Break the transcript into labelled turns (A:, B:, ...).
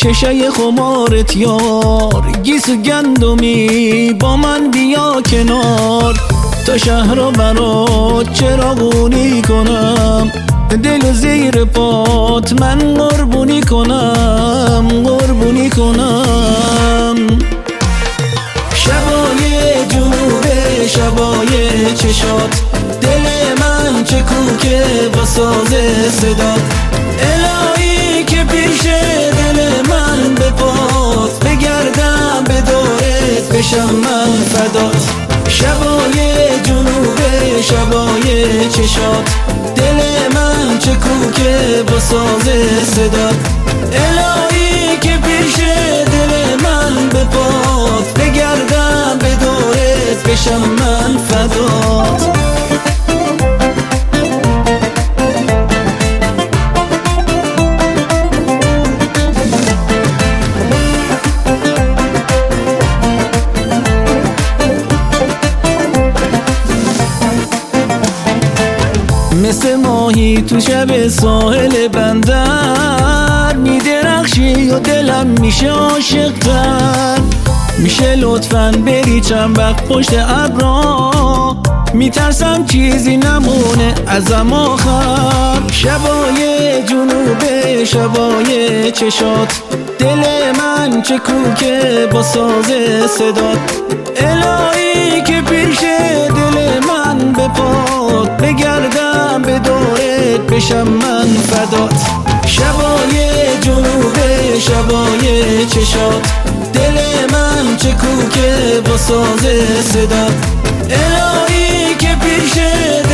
A: چشای خمارت یار، گیس و گندمی با من بیا کنار. تا شهر و برات چراغونی کنم، دل و زیر پات من قربونی کنم، قربونی کنم. شبای جنوب شبای چشات، دل من چه کوکه با ساز صدات. الهی که پیش دل من به پات، بگردم به دورت بشم من فدات. شبای جنوب شبای چشات، دل من چه کوکه با ساز صدات. الهی که پیش دل من به پات، بگردم به دورت بشم من فدات. مثل ماهی تو شب ساحل بندر، میدرخشی و دلم میشه عاشق‌تر. میشه لطفاً بری چند وقت پشت ابرا، میترسم چیزی نمونه ازم آخر. شبای جنوب شبای چشات، دل من چه کوکه با ساز صدات. الهی که پیش دل من به پات، بگردم به دورت بشم من فدات. شبای جنوب شبای چشات، دل من چه کوکه با ساز صدات. الهی که پیش